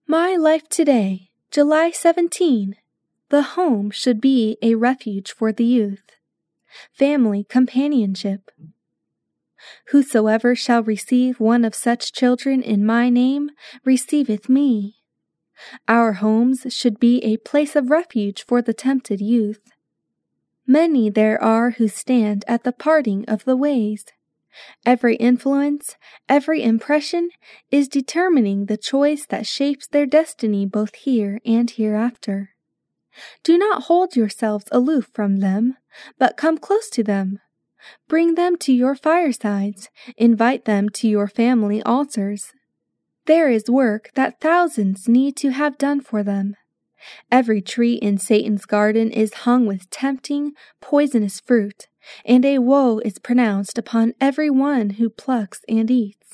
My Life Today, July 17. The home should be a refuge for the youth. Family companionship. Whosoever shall receive one of such children in my name receiveth me. Our homes should be a place of refuge for the tempted youth. Many there are who stand at the parting of the ways. Every influence, every impression is determining the choice that shapes their destiny both here and hereafter. Do not hold yourselves aloof from them, but come close to them. Bring them to your firesides, invite them to your family altars. There is work that thousands need to have done for them. Every tree in Satan's garden is hung with tempting, poisonous fruit, and a woe is pronounced upon every one who plucks and eats.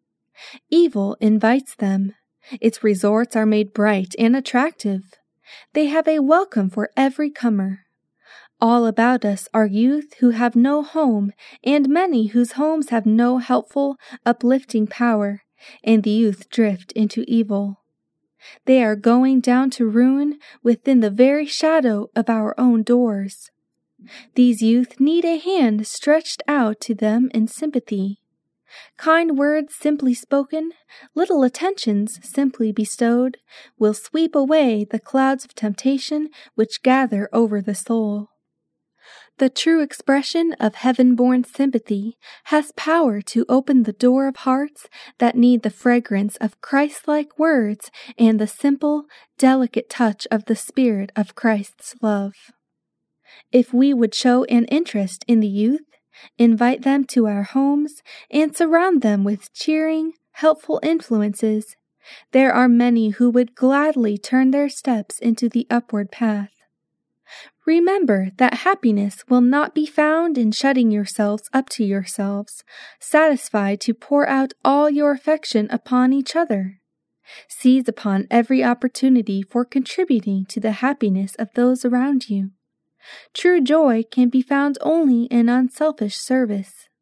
Evil invites them. Its resorts are made bright and attractive. They have a welcome for every comer. All about us are youth who have no home, and many whose homes have no helpful, uplifting power, and the youth drift into evil. They are going down to ruin within the very shadow of our own doors. These youth need a hand stretched out to them in sympathy. Kind words simply spoken, little attentions simply bestowed, will sweep away the clouds of temptation which gather over the soul. The true expression of heaven-born sympathy has power to open the door of hearts that need the fragrance of Christ-like words and the simple, delicate touch of the Spirit of Christ's love. If we would show an interest in the youth, invite them to our homes, and surround them with cheering, helpful influences, there are many who would gladly turn their steps into the upward path. Remember that happiness will not be found in shutting yourselves up to yourselves, satisfied to pour out all your affection upon each other. Seize upon every opportunity for contributing to the happiness of those around you. True joy can be found only in unselfish service.